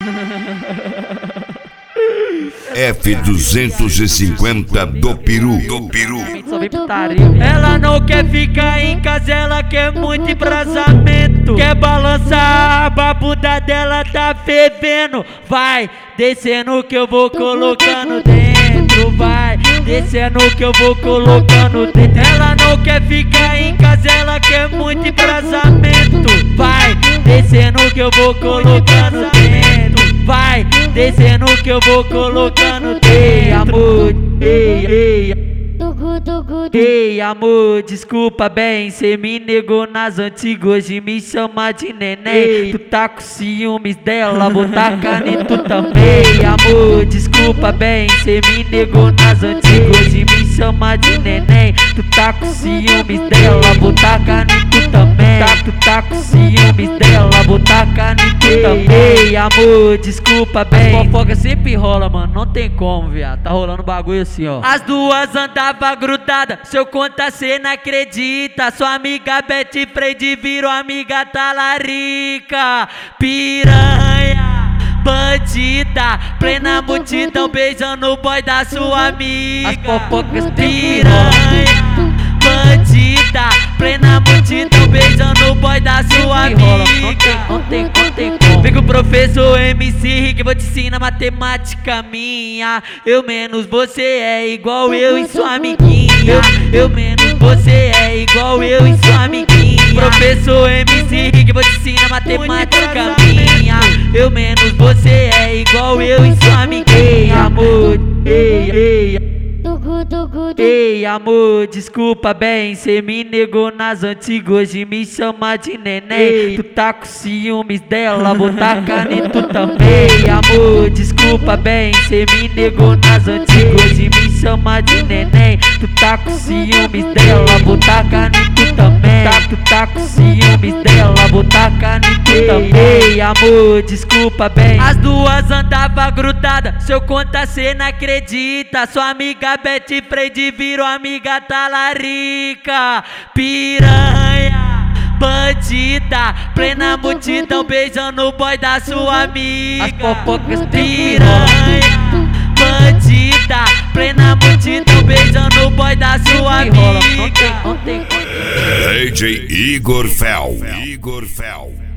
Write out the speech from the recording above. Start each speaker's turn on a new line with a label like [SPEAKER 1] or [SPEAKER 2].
[SPEAKER 1] F250 do peru.
[SPEAKER 2] Ela não quer ficar em casa, ela quer muito embrasamento. Quer balançar, a bunda dela tá fervendo. Vai descendo que eu vou colocando dentro. Vai descendo que eu vou colocando dentro. Ela não quer ficar em casa, ela quer muito embrasamento. Vai descendo que eu vou colocando dentro. Vai descendo que eu vou colocando. Ei, amor, ei, amor, desculpa bem, cê me negou nas antigas, hoje me chama de neném. Tu tá com ciúmes dela, vou tacar em tu também. Amor, desculpa bem, cê me negou nas antigas, hoje me chama de neném. Tu tá com ciúmes dela, vou tacar em tu também. Tu tá com ciúmes dela, vou tacar em tu também. Ei, amor, desculpa bem. A fofoca sempre rola, mano, não tem como, viado. Tá rolando bagulho assim, ó. As duas andavam grudadas, se eu contar cê não acredita. Sua amiga Betty Freide virou amiga talarica. Piranha, bandida, plena multidão beijando o boy da sua amiga. As fofocas piranha, bandida, plena multidão beijando o boy da sua amiga. Não tem como. Vem com o professor MC Rick, vou te ensinar matemática minha. Eu menos você é igual eu e sua amiguinha. Eu menos você é igual eu e sua amiguinha. Professor MC Rick, vou te ensinar matemática minha. Eu menos você é igual eu e sua amiguinha. Amor, ei, amor, desculpa bem, cê me negou nas antigas, hoje me chama de neném. Tu tá com ciúmes dela, vou tacar em tu também. Amor, desculpa bem, cê me negou nas antigas, hoje me chama de neném. Tu tá com ciúmes dela, vou tacar em tu também. Tu tá com ciúmes dela, vou tacar em tu também. Ei, amor, desculpa bem. As duas andavam grudadas, se eu contar cê não acredita. Sua amiga Betty Freide virou amiga talarica. Piranha, bandida, plena multidão beijando o boy da sua amiga. As fofocas piranha, bandida, plena multidão beijando o boy da sua amiga.
[SPEAKER 1] DJ Igor Fel.